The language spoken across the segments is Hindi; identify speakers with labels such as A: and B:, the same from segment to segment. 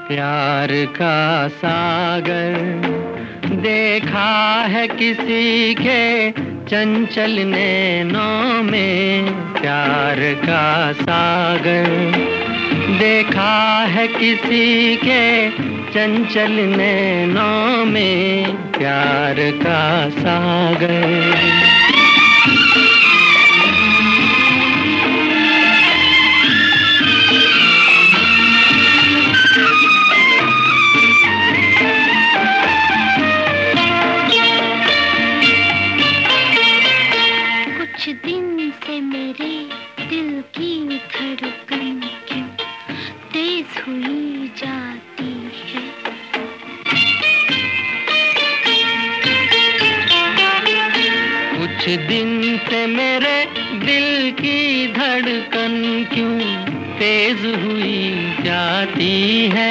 A: प्यार का सागर देखा है किसी के चंचल नैनों में। प्यार का सागर देखा है किसी के चंचल नैनों में। प्यार का सागर
B: दिन से मेरे दिल की धड़कन क्यों तेज हुई जाती है।
A: कुछ दिन से मेरे दिल की धड़कन क्यों तेज हुई जाती है।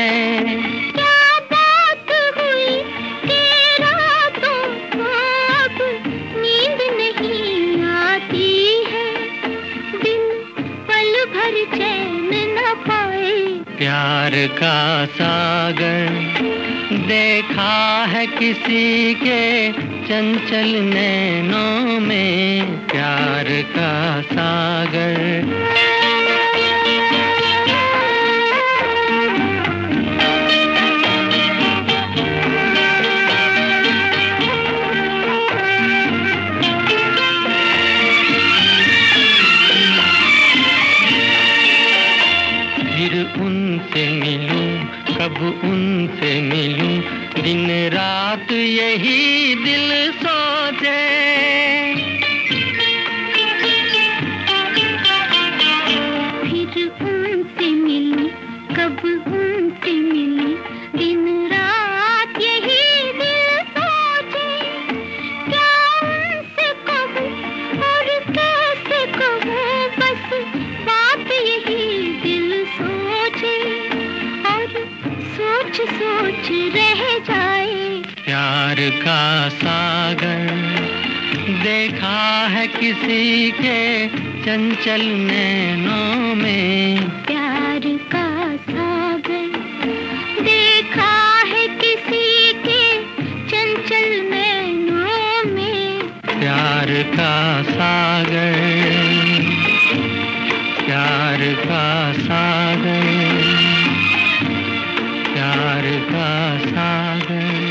A: प्यार का सागर देखा है किसी के चंचल नैनों में। प्यार का सागर फिर उनसे मिलूं, कब उनसे मिलूं, दिन रात यही दिल सोचे।
B: फिर उनसे मिलूं, कब उनसे मिलूं, दिन रात यही दिल सोचे। क्या उनसे कहूँ और कैसे कहूँ, बस बात यही सोच सोच रह जाए।
A: प्यार का सागर देखा है किसी के चंचल नैनों में।
B: प्यार का सागर देखा है किसी के चंचल नैनों में।
A: प्यार का सागर, प्यार का सागर, प्यार का सागर।